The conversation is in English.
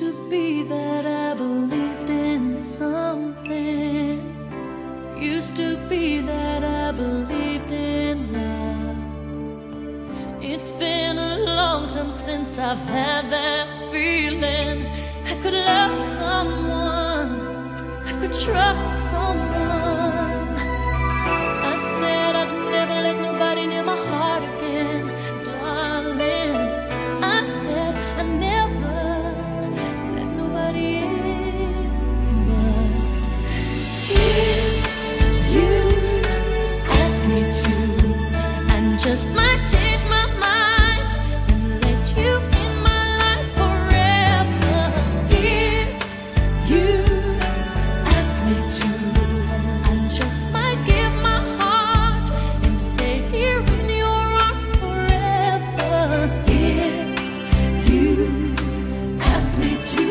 to be that I believed in something. Used to be that I believed in love. It's been a long time since I've had that feeling. I could love someone, I could trust someone. I said I'd never let nobody near my heart again, darling. I said I'd never let nobody in. But if you ask me to, I just might change my mind and let you in my life forever. If you ask me to, I just might give my heart and stay here in your arms forever. If you ask me to,